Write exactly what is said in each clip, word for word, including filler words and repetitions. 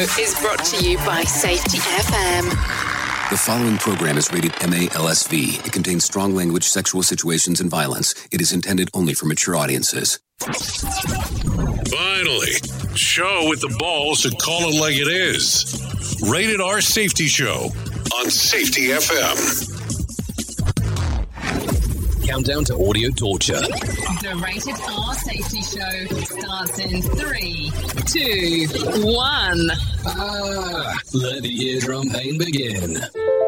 is brought to you by Safety F M. The following program is rated M A L S V. It contains strong language, sexual situations, and violence. It is intended only for mature audiences. Finally, show with the balls to call it like it is. Rated R Safety Show on Safety F M. Countdown to audio torture. The Rated R Safety Show starts in three, two, one. Ah, let the eardrum pain begin.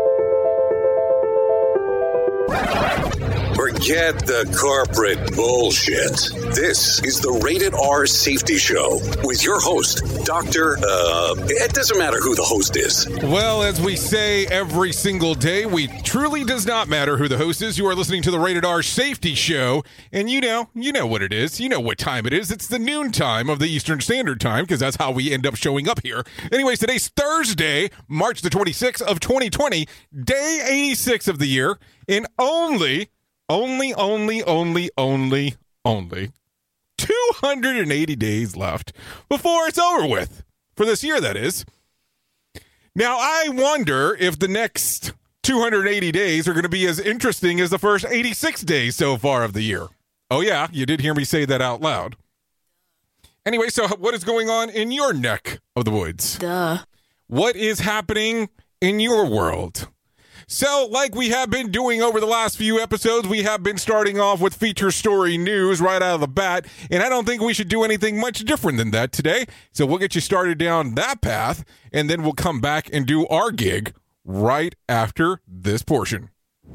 Forget the corporate bullshit. This is the Rated R Safety Show with your host, Doctor Uh, it doesn't matter who the host is. Well, as we say every single day, we truly does not matter who the host is. You are listening to the Rated R Safety Show, and you know, you know what it is. You know what time it is. It's the noon time of the Eastern Standard Time, because that's how we end up showing up here. Anyways, today's Thursday, March the twenty-sixth of twenty twenty, day eighty-six of the year, and only... Only, only, only, only, only two hundred eighty days left before it's over with. For this year, that is. Now, I wonder if the next two hundred eighty days are going to be as interesting as the first eighty-six days so far of the year. Oh, yeah, you did hear me say that out loud. Anyway, so what is going on in your neck of the woods? Duh. What is happening in your world? So, like we have been doing over the last few episodes, we have been starting off with feature story news right out of the bat, and I don't think we should do anything much different than that today. So we'll get you started down that path, and then we'll come back and do our gig right after this portion.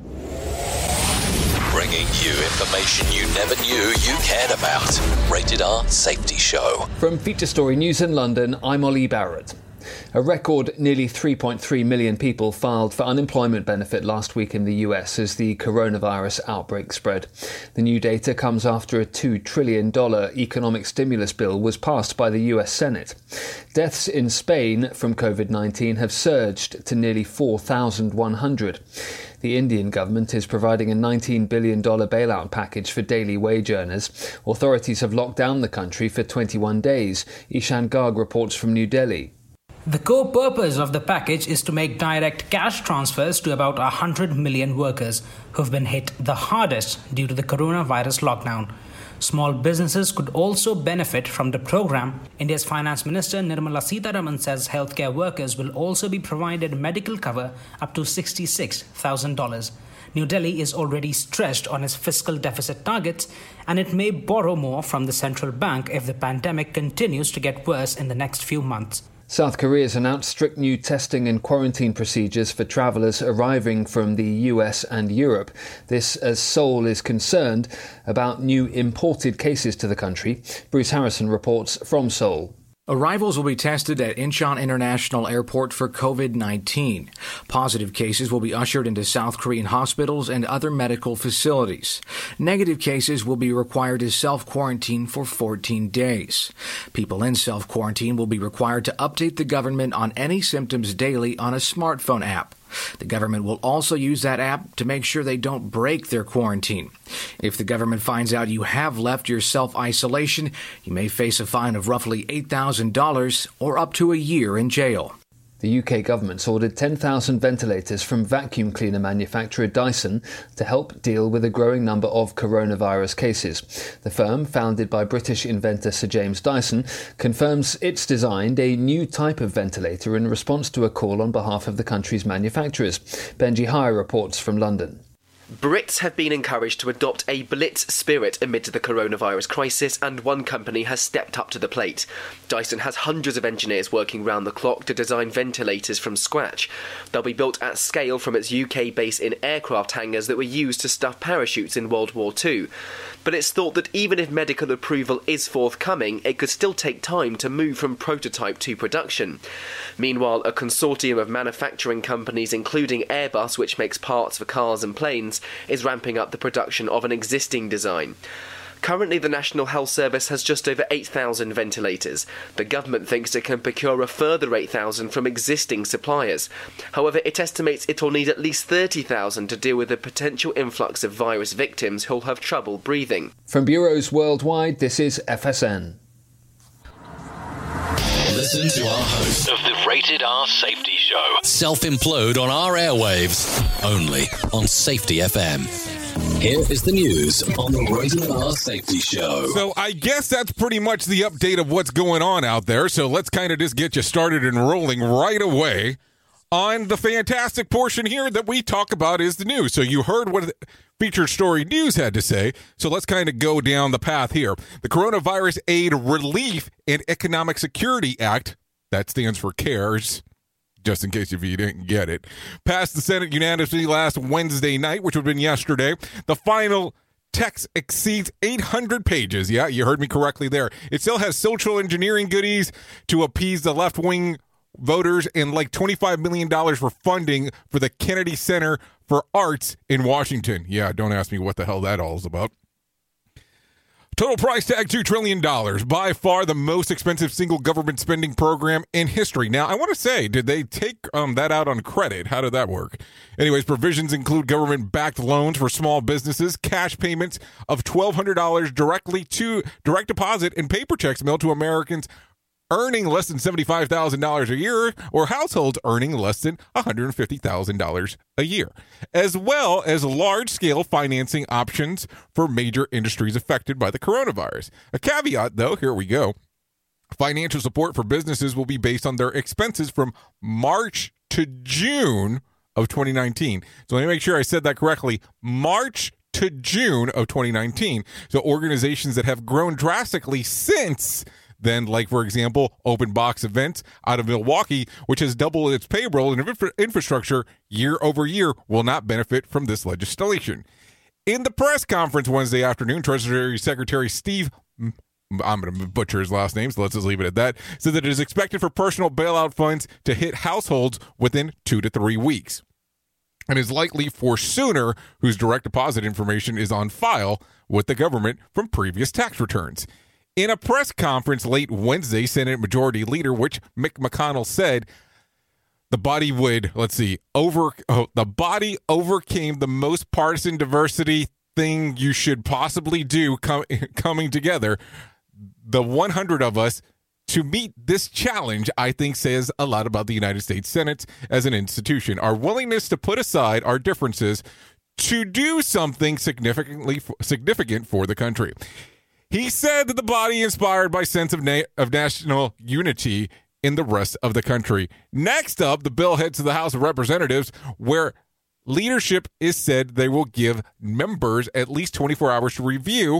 Bringing you information you never knew you cared about. Rated R Safety Show. From Feature Story News in London, I'm Ollie Barrett. A record nearly three point three million people filed for unemployment benefit last week in the U S as the coronavirus outbreak spread. The new data comes after a two trillion dollars economic stimulus bill was passed by the U S Senate. Deaths in Spain from covid nineteen have surged to nearly four thousand one hundred. The Indian government is providing a nineteen billion dollars bailout package for daily wage earners. Authorities have locked down the country for twenty-one days. Ishan Garg reports from New Delhi. The core purpose of the package is to make direct cash transfers to about one hundred million workers who've been hit the hardest due to the coronavirus lockdown. Small businesses could also benefit from the program. India's Finance Minister Nirmala Sitharaman says healthcare workers will also be provided medical cover up to sixty-six thousand dollars. New Delhi is already stretched on its fiscal deficit targets, and it may borrow more from the central bank if the pandemic continues to get worse in the next few months. South Korea has announced strict new testing and quarantine procedures for travellers arriving from the U S and Europe. This as Seoul is concerned about new imported cases to the country. Bruce Harrison reports from Seoul. Arrivals will be tested at Incheon International Airport for covid nineteen. Positive cases will be ushered into South Korean hospitals and other medical facilities. Negative cases will be required to self-quarantine for fourteen days. People in self-quarantine will be required to update the government on any symptoms daily on a smartphone app. The government will also use that app to make sure they don't break their quarantine. If the government finds out you have left your self-isolation, you may face a fine of roughly eight thousand dollars or up to a year in jail. The U K government's ordered ten thousand ventilators from vacuum cleaner manufacturer Dyson to help deal with a growing number of coronavirus cases. The firm, founded by British inventor Sir James Dyson, confirms it's designed a new type of ventilator in response to a call on behalf of the country's manufacturers. Benji High reports from London. Brits have been encouraged to adopt a Blitz spirit amid the coronavirus crisis, and one company has stepped up to the plate. Dyson has hundreds of engineers working round the clock to design ventilators from scratch. They'll be built at scale from its U K base in aircraft hangars that were used to stuff parachutes in World War Two. But it's thought that even if medical approval is forthcoming, it could still take time to move from prototype to production. Meanwhile, a consortium of manufacturing companies, including Airbus, which makes parts for cars and planes, is ramping up the production of an existing design. Currently, the National Health Service has just over eight thousand ventilators. The government thinks it can procure a further eight thousand from existing suppliers. However, it estimates it'll need at least thirty thousand to deal with the potential influx of virus victims who'll have trouble breathing. From bureaus worldwide, this is F S N. Listen to our host of the Rated R Safety Show self-implode on our airwaves only on Safety F M. Here is the news on the Rated R Safety Show. So I guess that's pretty much the update of what's going on out there. So let's kind of just get you started and rolling right away on the fantastic portion here that we talk about is the news. So you heard what Featured Story News had to say. So let's kind of go down the path here. The Coronavirus Aid, Relief, and Economic Security Act, that stands for CARES, just in case if you didn't get it, passed the Senate unanimously last Wednesday night, which would have been yesterday. The final text exceeds eight hundred pages. Yeah, you heard me correctly there. It still has social engineering goodies to appease the left-wing voters and like twenty-five million dollars for funding for the Kennedy Center for Arts in Washington. Yeah, don't ask me what the hell that all is about. Total price tag, two trillion dollars. By far the most expensive single government spending program in history. Now, I want to say, did they take um, that out on credit? How did that work? Anyways, provisions include government-backed loans for small businesses, cash payments of twelve hundred dollars directly to direct deposit, and paper checks mailed to Americans earning less than seventy-five thousand dollars a year or households earning less than one hundred fifty thousand dollars a year, as well as large-scale financing options for major industries affected by the coronavirus. A caveat, though, here we go. Financial support for businesses will be based on their expenses from March to June of twenty nineteen. So let me make sure I said that correctly. March to June of twenty nineteen. So organizations that have grown drastically since then, like, for example, Open Box Events out of Milwaukee, which has doubled its payroll and infra- infrastructure year over year, will not benefit from this legislation. In the press conference Wednesday afternoon, Treasury Secretary Steve, I'm going to butcher his last name, so let's just leave it at that, said that it is expected for personal bailout funds to hit households within two to three weeks. And is likely for sooner, whose direct deposit information is on file with the government from previous tax returns. In a press conference late Wednesday, Senate Majority Leader, which Mitch McConnell said the body would, let's see, over oh, the body overcame the most partisan diversity thing you should possibly do com- coming together. The one hundred of us to meet this challenge, I think, says a lot about the United States Senate as an institution. Our willingness to put aside our differences to do something significantly significant for the country. He said that the body inspired by sense of, na- of national unity in the rest of the country. Next up, the bill heads to the House of Representatives, where leadership is said they will give members at least twenty-four hours to review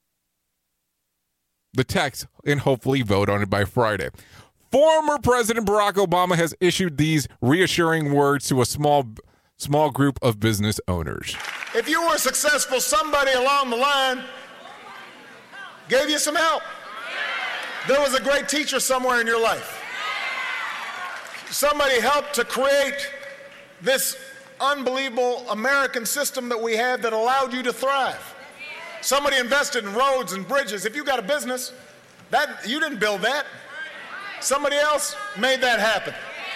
the text and hopefully vote on it by Friday. Former President Barack Obama has issued these reassuring words to a small small group of business owners. If you were successful, somebody along the line gave you some help. There was a great teacher somewhere in your life. Somebody helped to create this unbelievable American system that we have that allowed you to thrive. Somebody invested in roads and bridges. If you got a business, that you didn't build that. Somebody else made that happen.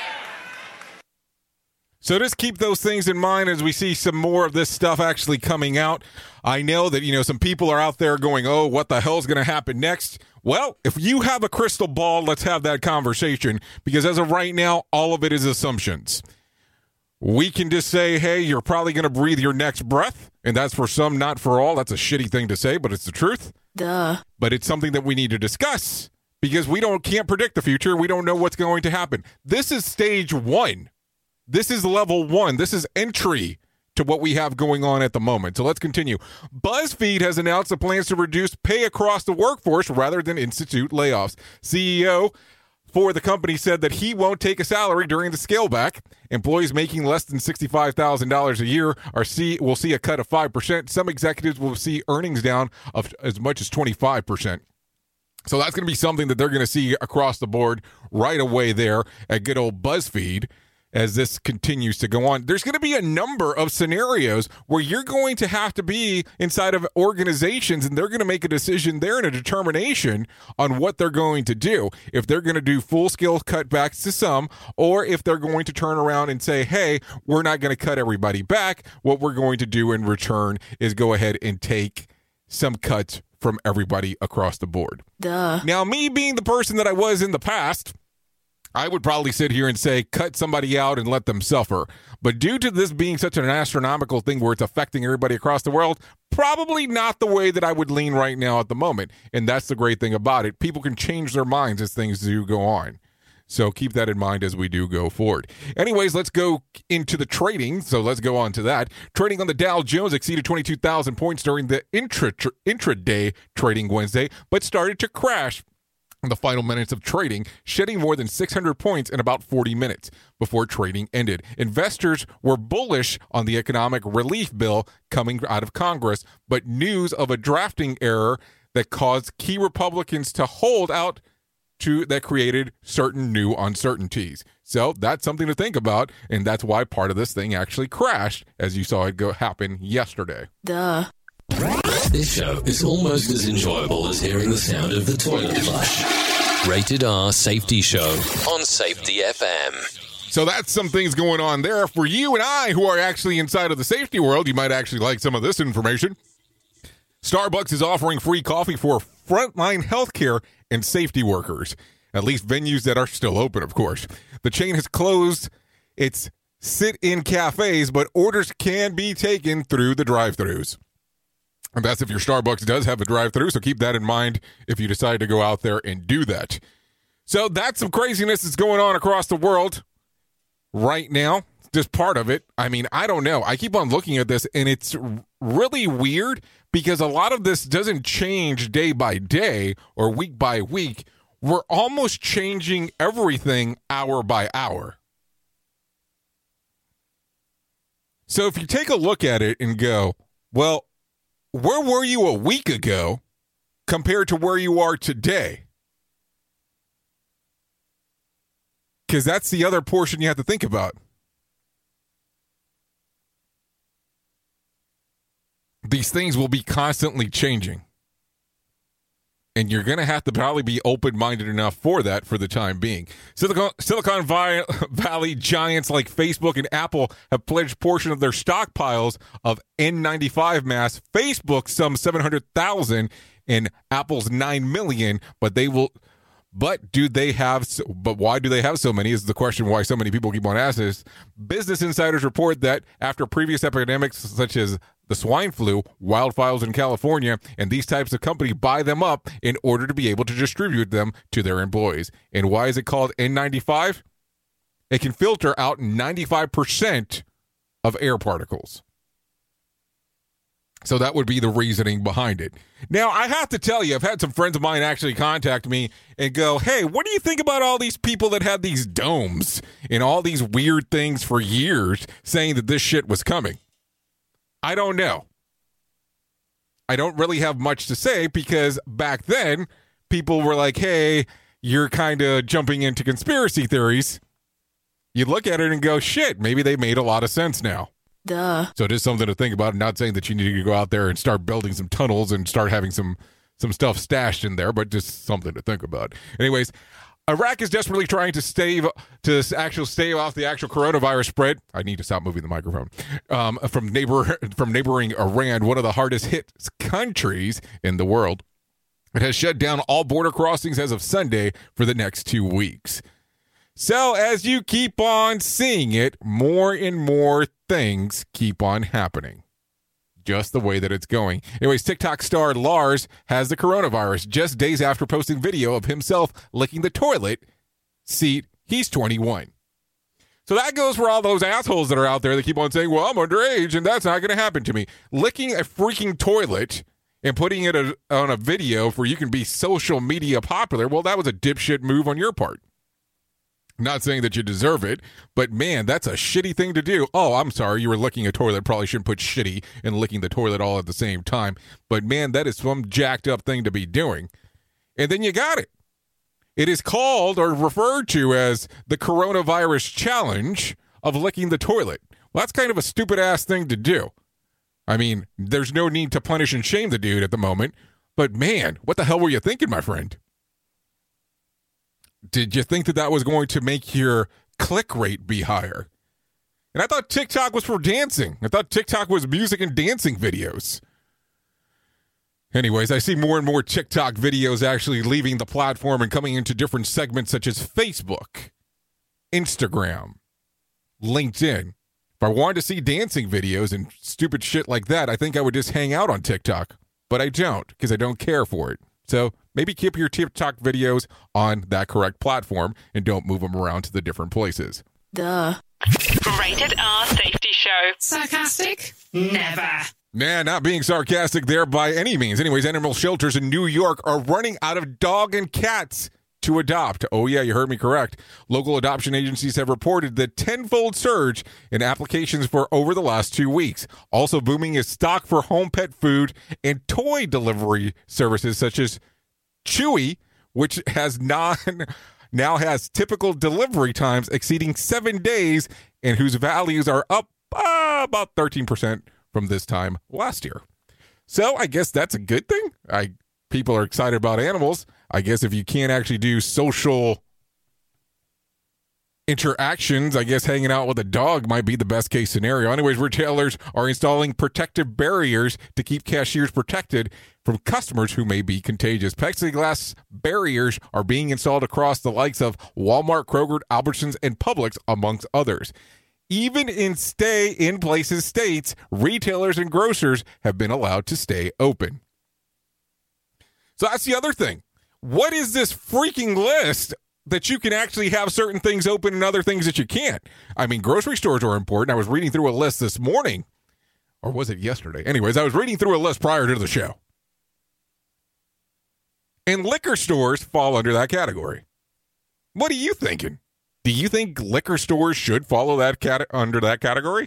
So just keep those things in mind as we see some more of this stuff actually coming out. I know that, you know, some people are out there going, oh, what the hell's going to happen next? Well, if you have a crystal ball, let's have that conversation, because as of right now, all of it is assumptions. We can just say, hey, you're probably going to breathe your next breath, and that's for some, not for all. That's a shitty thing to say, but it's the truth. Duh. But it's something that we need to discuss, because we don't can't predict the future. We don't know what's going to happen. This is stage one. This is level one. This is entry to what we have going on at the moment. So let's continue. BuzzFeed has announced the plans to reduce pay across the workforce rather than institute layoffs. C E O for the company said that he won't take a salary during the scale back. Employees making less than sixty-five thousand dollars a year are see will see a cut of five percent. Some executives will see earnings down of as much as twenty-five percent. So that's going to be something that they're going to see across the board right away there at good old BuzzFeed. As this continues to go on, there's going to be a number of scenarios where you're going to have to be inside of organizations, and they're going to make a decision there and a determination on what they're going to do. If they're going to do full-scale cutbacks to some, or if they're going to turn around and say, hey, we're not going to cut everybody back. What we're going to do in return is go ahead and take some cuts from everybody across the board. Duh. Now, me being the person that I was in the past, I would probably sit here and say, cut somebody out and let them suffer. But due to this being such an astronomical thing where it's affecting everybody across the world, probably not the way that I would lean right now at the moment. And that's the great thing about it. People can change their minds as things do go on. So keep that in mind as we do go forward. Anyways, let's go into the trading. So let's go on to that. Trading on the Dow Jones exceeded twenty-two thousand points during the intra intraday trading Wednesday, but started to crash in the final minutes of trading, shedding more than six hundred points in about forty minutes before trading ended. Investors were bullish on the economic relief bill coming out of Congress, but news of a drafting error that caused key Republicans to hold out to that created certain new uncertainties. So that's something to think about, and that's why part of this thing actually crashed, as you saw it go happen yesterday. Duh. This show is almost as enjoyable as hearing the sound of the toilet flush. Rated R Safety Show on Safety F M. So that's some things going on there. For you and I who are actually inside of the safety world, you might actually like some of this information. Starbucks is offering free coffee for frontline healthcare and safety workers, at least venues that are still open, of course. The chain has closed its sit-in cafes, but orders can be taken through the drive-thrus. And that's if your Starbucks does have a drive-thru, so keep that in mind if you decide to go out there and do that. So that's some craziness that's going on across the world right now. Just part of it. I mean, I don't know. I keep on looking at this, and it's really weird because a lot of this doesn't change day by day or week by week. We're almost changing everything hour by hour. So if you take a look at it and go, well, where were you a week ago compared to where you are today? Because that's the other portion you have to think about. These things will be constantly changing. And you're going to have to probably be open-minded enough for that for the time being. Silicon, Silicon Valley giants like Facebook and Apple have pledged portion of their stockpiles of N ninety-five masks. Facebook some seven hundred thousand and Apple's nine million, but they will but do they have but why do they have so many is the question why so many people keep on asking this. Business insiders report that after previous epidemics such as the swine flu, wildfires in California, and these types of companies buy them up in order to be able to distribute them to their employees. And why is it called N ninety-five? It can filter out ninety-five percent of air particles. So that would be the reasoning behind it. Now, I have to tell you, I've had some friends of mine actually contact me and go, hey, what do you think about all these people that had these domes and all these weird things for years saying that this shit was coming? I don't know. I don't really have much to say because back then, people were like, hey, you're kind of jumping into conspiracy theories. You look at it and go, shit, maybe they made a lot of sense now. Duh. So just something to think about. I'm not saying that you need to go out there and start building some tunnels and start having some, some stuff stashed in there, but just something to think about. Anyways, Iraq is desperately trying to stave to actually stave off the actual coronavirus spread. I need to stop moving the microphone. Um, from neighbor from neighboring Iran, one of the hardest hit countries in the world. It has shut down all border crossings as of Sunday for the next two weeks. So as you keep on seeing it, more and more things keep on happening. Just the way that it's going. Anyways, TikTok star Lars has the coronavirus just days after posting video of himself licking the toilet seat. He's twenty-one. So that goes for all those assholes that are out there that keep on saying, well, I'm underage and that's not going to happen to me. Licking a freaking toilet and putting it a, on a video for you can be social media popular, well, that was a dipshit move on your part. Not saying that you deserve it, but man, that's a shitty thing to do. Oh, I'm sorry, you were licking a toilet. Probably shouldn't put shitty and licking the toilet all at the same time. But man, that is some jacked up thing to be doing. And then you got it. It is called or referred to as the coronavirus challenge of licking the toilet. Well, that's kind of a stupid ass thing to do. I mean, there's no need to punish and shame the dude at the moment. But man, what the hell were you thinking, my friend? Did you think that that was going to make your click rate be higher? And I thought TikTok was for dancing. I thought TikTok was music and dancing videos. Anyways, I see more and more TikTok videos actually leaving the platform and coming into different segments such as Facebook Instagram, LinkedIn. If I wanted to see dancing videos and stupid shit like that, I think I would just hang out on TikTok. But I don't, because I don't care for it. So maybe keep your TikTok videos on that correct platform and don't move them around to the different places. Duh. Rated R Safety Show. Sarcastic? Never. Nah, not being sarcastic there by any means. Anyways, animal shelters in New York are running out of dog and cats to adopt. Oh, yeah, you heard me correct. Local adoption agencies have reported the tenfold surge in applications for over the last two weeks. Also booming is stock for home pet food and toy delivery services such as Chewy, which has non, now has typical delivery times exceeding seven days and whose values are up uh, about thirteen percent from this time last year. So I guess that's a good thing. I people are excited about animals. I guess if you can't actually do social interactions, I guess hanging out with a dog might be the best case scenario. Anyways, retailers are installing protective barriers to keep cashiers protected from customers who may be contagious. Plexiglass barriers are being installed across the likes of Walmart, Kroger, Albertsons, and Publix, amongst others. Even in stay-in-places states, retailers and grocers have been allowed to stay open. So that's the other thing. What is this freaking list that you can actually have certain things open and other things that you can't? I mean, grocery stores are important. I was reading through a list this morning, or was it yesterday? Anyways, I was reading through a list prior to the show. And liquor stores fall under that category. What are you thinking? Do you think liquor stores should follow that cat- under that category?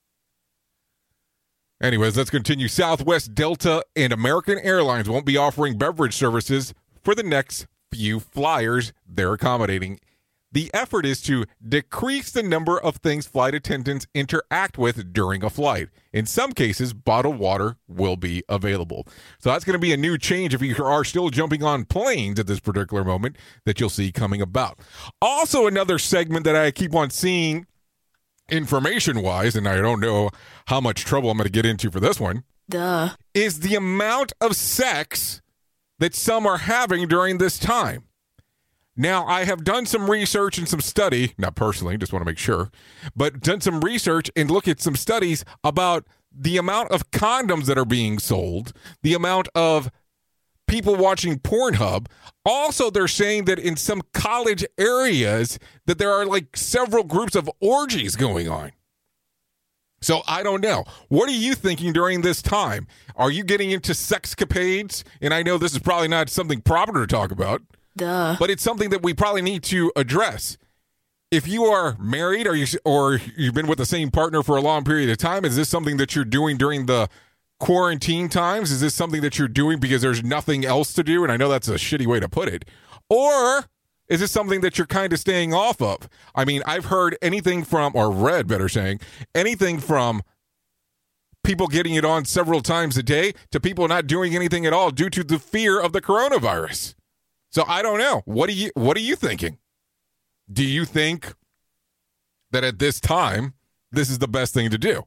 Anyways, let's continue. Southwest, Delta, and American Airlines won't be offering beverage services for the next few flyers they're accommodating. The effort is to decrease the number of things flight attendants interact with during a flight. In some cases, bottled water will be available. So that's going to be a new change if you are still jumping on planes at this particular moment that you'll see coming about. Also, another segment that I keep on seeing information-wise, and I don't know how much trouble I'm going to get into for this one, Duh. is the amount of sex that some are having during this time. Now, I have done some research and some study, not personally, just want to make sure, but done some research and look at some studies about the amount of condoms that are being sold, the amount of people watching Pornhub. Also, they're saying that in some college areas that there are like several groups of orgies going on. So I don't know. What are you thinking during this time? Are you getting into sexcapades? And I know this is probably not something proper to talk about. Duh. But it's something that we probably need to address. If you are married or, you, or you've been with the same partner for a long period of time, is this something that you're doing during the quarantine times? Is this something that you're doing because there's nothing else to do? And I know that's a shitty way to put it. Or is this something that you're kind of staying off of? I mean, I've heard anything from, or read, better saying, anything from people getting it on several times a day to people not doing anything at all due to the fear of the coronavirus. So I don't know. What are you what are you thinking? Do you think that at this time, this is the best thing to do?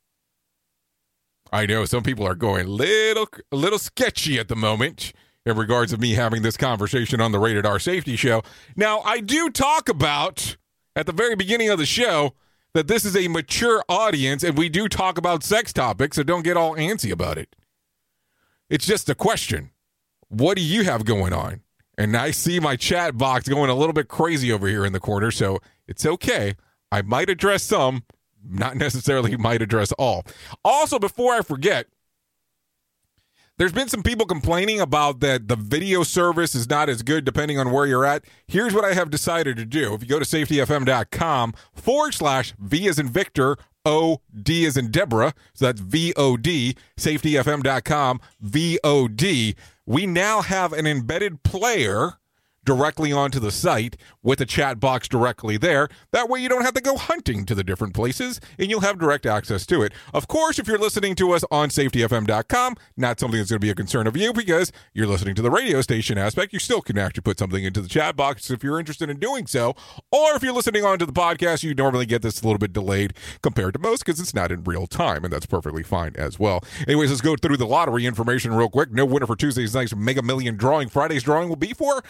I know some people are going little a little sketchy at the moment in regards of me having this conversation on the Rated R Safety Show. Now, I do talk about, at the very beginning of the show, that this is a mature audience, and we do talk about sex topics, so don't get all antsy about it. It's just a question. What do you have going on? And I see my chat box going a little bit crazy over here in the corner, so it's okay. I might address some, not necessarily might address all. Also, before I forget, there's been some people complaining about that the video service is not as good depending on where you're at. Here's what I have decided to do. If you go to safetyfm.com forward slash V as in Victor, O D as in Deborah, so that's V O D, safetyfm.com, V O D. We now have an embedded player directly onto the site with a chat box directly there. That way you don't have to go hunting to the different places and you'll have direct access to it. Of course, if you're listening to us on safety f m dot com, not something that's going to be a concern of you because you're listening to the radio station aspect. You still can actually put something into the chat box if you're interested in doing so. Or if you're listening on to the podcast, you normally get this a little bit delayed compared to most because it's not in real time, and that's perfectly fine as well. Anyways, let's go through the lottery information real quick. No winner for Tuesday's night's Mega Million drawing. Friday's drawing will be for one hundred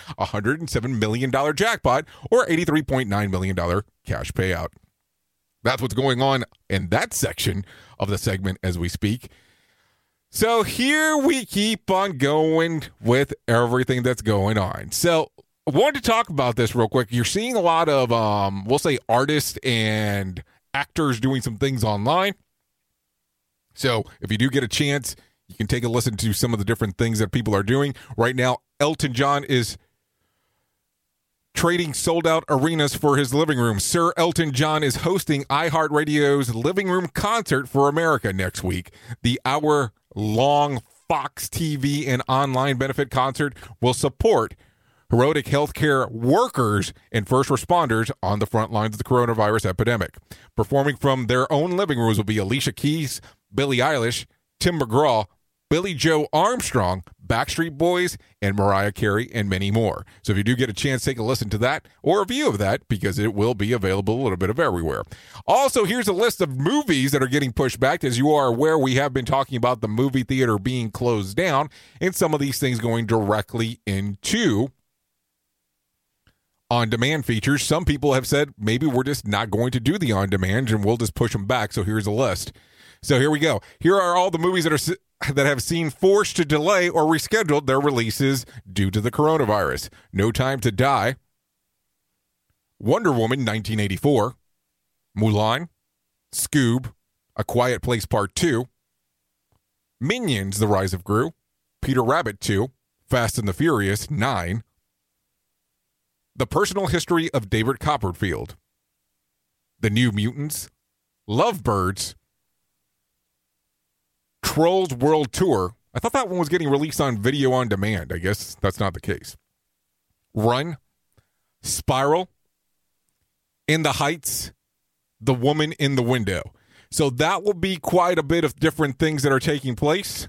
hundred seven million dollars jackpot or eighty-three point nine million dollars cash payout. That's what's going on in that section of the segment as we speak. So here we keep on going with everything that's going on. So I wanted to talk about this real quick. You're seeing a lot of, um, we'll say, artists and actors doing some things online. So if you do get a chance, you can take a listen to some of the different things that people are doing. Right now, Elton John is trading sold-out arenas for his living room. Sir Elton John is hosting iHeartRadio's Living Room Concert for America next week. The hour-long Fox T V and online benefit concert will support heroic healthcare workers and first responders on the front lines of the coronavirus epidemic. Performing from their own living rooms will be Alicia Keys, Billie Eilish, Tim McGraw, Billy Joe Armstrong, Backstreet Boys, and Mariah Carey, and many more. So if you do get a chance, take a listen to that or a view of that, because it will be available a little bit of everywhere. Also, here's a list of movies that are getting pushed back. As you are aware, we have been talking about the movie theater being closed down, and some of these things going directly into on-demand features. Some people have said maybe we're just not going to do the on-demand and we'll just push them back. So here's a list. So here we go. Here are all the movies that are that have seen forced to delay or rescheduled their releases due to the coronavirus. No Time to Die, Wonder Woman nineteen eighty-four, Mulan, Scoob, A Quiet Place Part two, Minions: The Rise of Gru, Peter Rabbit two, Fast and the Furious nine, The Personal History of David Copperfield, The New Mutants, Lovebirds, Trolls World Tour. I thought that one was getting released on video on demand. I guess that's not the case. Run, Spiral, In the Heights, The Woman in the Window. So that will be quite a bit of different things that are taking place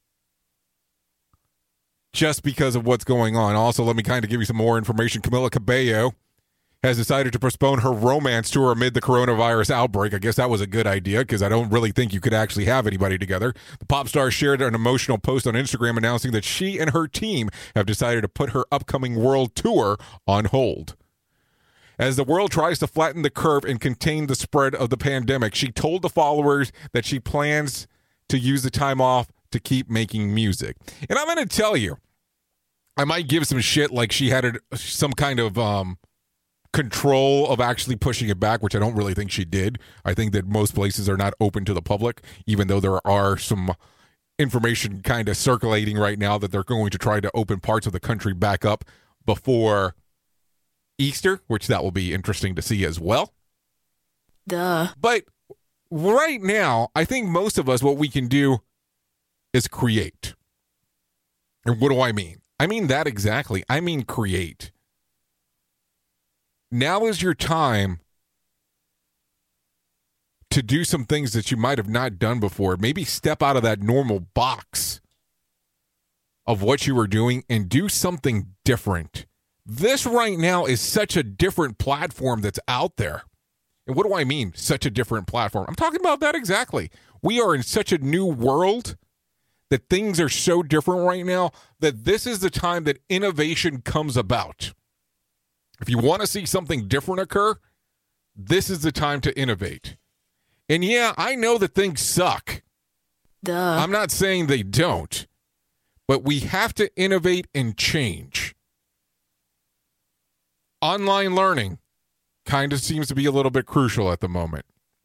just because of what's going on. Also, let me kind of give you some more information. Camila Cabello has decided to postpone her romance tour amid the coronavirus outbreak. I guess that was a good idea because I don't really think you could actually have anybody together. The pop star shared an emotional post on Instagram announcing that she and her team have decided to put her upcoming world tour on hold. As the world tries to flatten the curve and contain the spread of the pandemic, she told the followers that she plans to use the time off to keep making music. And I'm going to tell you, I might give some shit like she had a, some kind of um, control of actually pushing it back, which I don't really think she did. I think that most places are not open to the public, even though there are some information kind of circulating right now that they're going to try to open parts of the country back up before Easter, which that will be interesting to see as well. Duh. But right now, I think most of us, what we can do is create. And what do I mean? I mean that exactly. I mean create. Now is your time to do some things that you might have not done before. Maybe step out of that normal box of what you were doing and do something different. This right now is such a different platform that's out there. And what do I mean, such a different platform? I'm talking about that exactly. We are in such a new world that things are so different right now that this is the time that innovation comes about. If you want to see something different occur, this is the time to innovate. And yeah, I know that things suck. Duh. I'm not saying they don't, but we have to innovate and change. Online learning kind of seems to be a little bit crucial at the moment.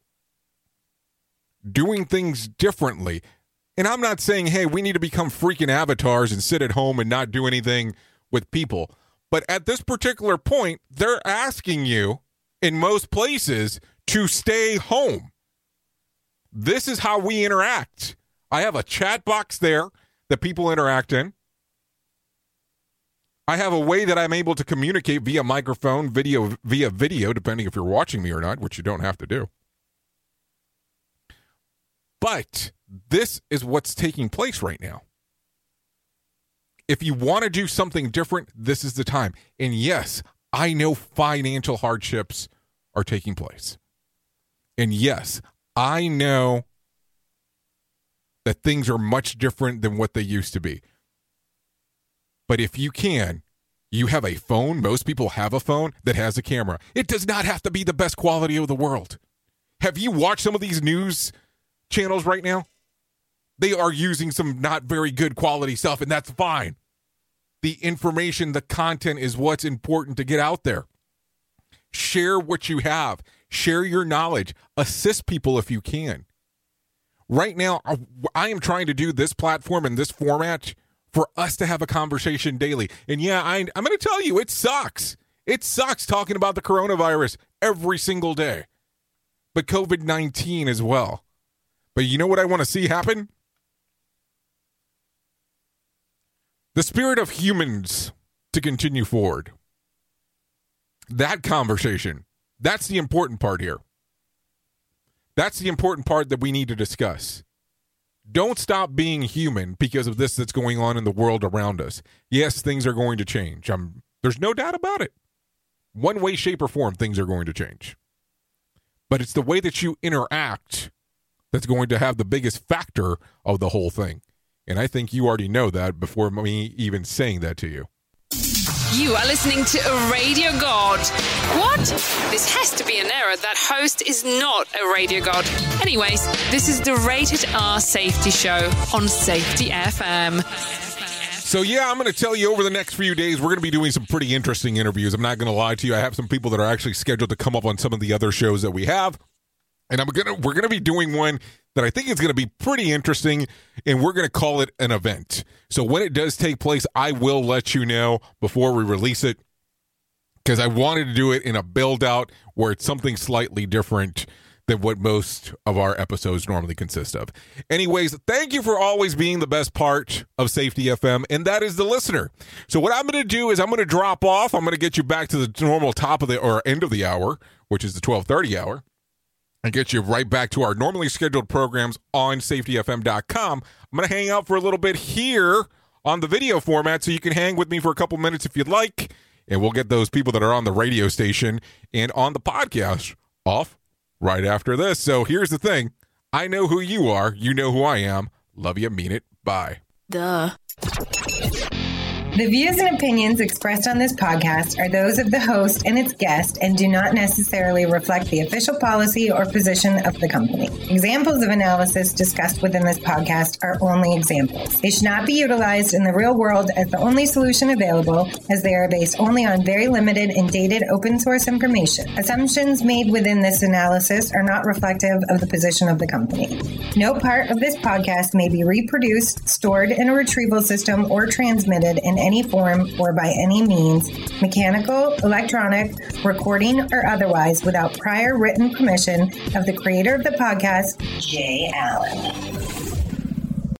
Doing things differently. And I'm not saying, hey, we need to become freaking avatars and sit at home and not do anything with people. But at this particular point, they're asking you, in most places, to stay home. This is how we interact. I have a chat box there that people interact in. I have a way that I'm able to communicate via microphone, video, via video, depending if you're watching me or not, which you don't have to do. But this is what's taking place right now. If you want to do something different, this is the time. And yes, I know financial hardships are taking place. And yes, I know that things are much different than what they used to be. But if you can, You have a phone. Most people have a phone that has a camera. It does not have to be the best quality of the world. Have you watched some of these news channels right now? They are using some not very good quality stuff, and that's fine. The information, the content is what's important to get out there. Share what you have. Share your knowledge. Assist people if you can. Right now, I am trying to do this platform and this format for us to have a conversation daily. And yeah, I, I'm going to tell you, it sucks. It sucks talking about the coronavirus every single day. But covid nineteen as well. But you know what I want to see happen? The spirit of humans to continue forward. That conversation, that's the important part here. That's the important part that we need to discuss. Don't stop being human because of this that's going on in the world around us. Yes, things are going to change. Um, there's no doubt about it. One way, shape, or form, things are going to change. But it's the way that you interact that's going to have the biggest factor of the whole thing. And I think you already know that before me even saying that to you. You are listening to a radio god. What? This has to be an error. That host is not a radio god. Anyways, this is the Rated R Safety Show on Safety F M. So yeah, I'm going to tell you over the next few days, we're going to be doing some pretty interesting interviews. I'm not going to lie to you. I have some people that are actually scheduled to come up on some of the other shows that we have. And I'm gonna we're going to be doing one that I think is going to be pretty interesting, and we're going to call it an event. So when it does take place, I will let you know before we release it, because I wanted to do it in a build-out where it's something slightly different than what most of our episodes normally consist of. Anyways, thank you for always being the best part of Safety F M, and that is the listener. So what I'm going to do is I'm going to drop off. I'm going to get you back to the normal top of the or end of the hour, which is the twelve thirty hour. And get you right back to our normally scheduled programs on safety f m dot com. I'm going to hang out for a little bit here on the video format so you can hang with me for a couple minutes if you'd like. And we'll get those people that are on the radio station and on the podcast off right after this. So here's the thing. I know who you are. You know who I am. Love you. Mean it. Bye. Duh. The views and opinions expressed on this podcast are those of the host and its guest and do not necessarily reflect the official policy or position of the company. Examples of analysis discussed within this podcast are only examples. They should not be utilized in the real world as the only solution available, as they are based only on very limited and dated open source information. Assumptions made within this analysis are not reflective of the position of the company. No part of this podcast may be reproduced, stored in a retrieval system, or transmitted in any form or by any means, mechanical, electronic, recording, or otherwise, without prior written permission of the creator of the podcast, Jay Allen.